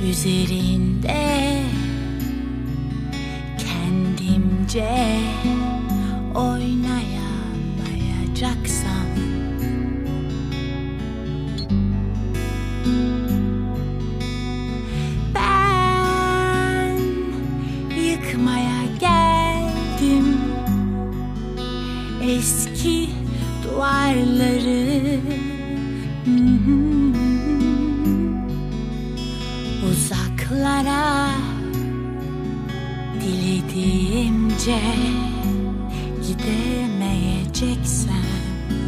üzerinde kendimce oynayamayacaksam ben yıkmaya geldim eski duvarları. Uzaklara dilediğimce gidemeyeceksem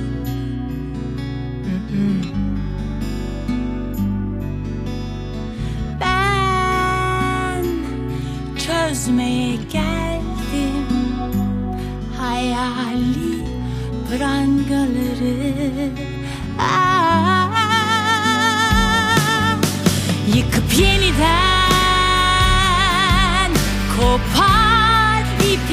ben çözmeye geldim hayali prangaları. Yıkıp yeniden kopar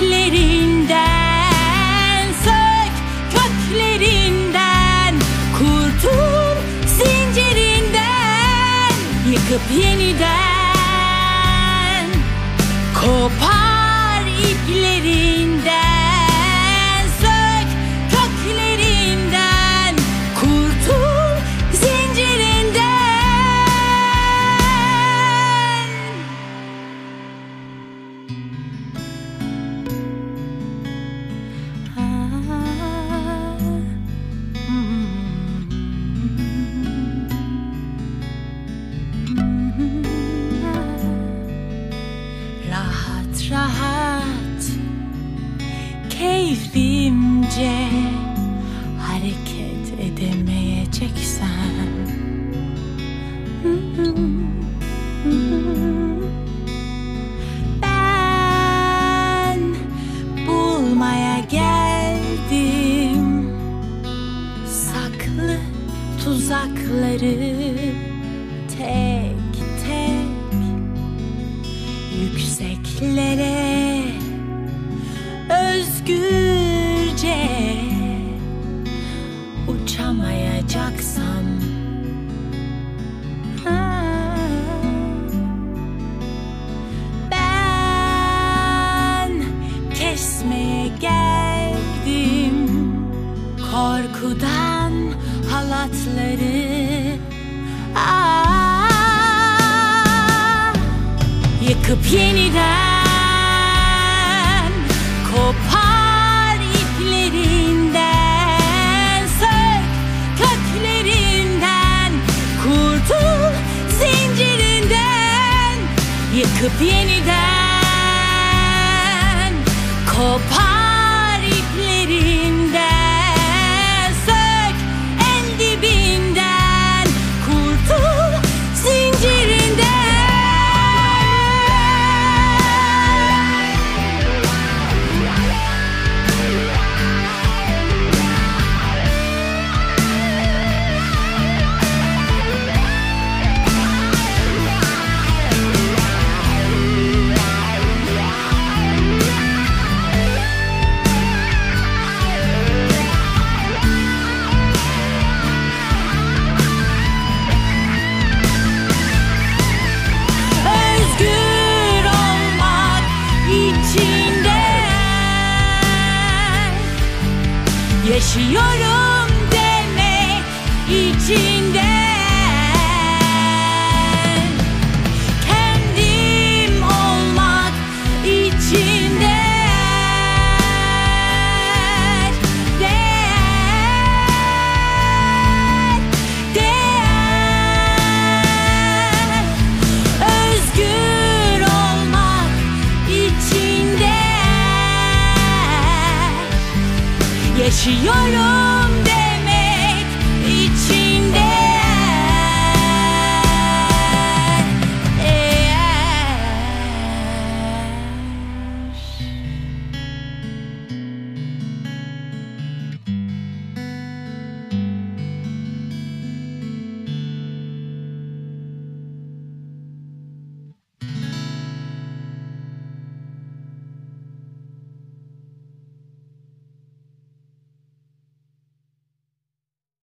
iplerinden, sök köklerinden, kurtul zincirinden. Yıkıp yeniden kopar iplerinden, sök köklerinden, kurtul zincirinden. Rahat rahat keyfimce hareket edemeyeceksem ben bulmaya geldim saklı tuzakları, tek tek yükseklere özgürce uçamayacaksam ben kesmeye geldim korkudan halatları. Yıkıp yeniden kopar iplerinden, sök köklerinden, kurtul zincirinden. Yıkıp yeniden kopar iplerinden, sök en dibinden, kurtul zincirinden. Yaşıyorum demek içinden, kendim olmak içinden, değer, değer, özgür olmak içinden. Yaşıyorum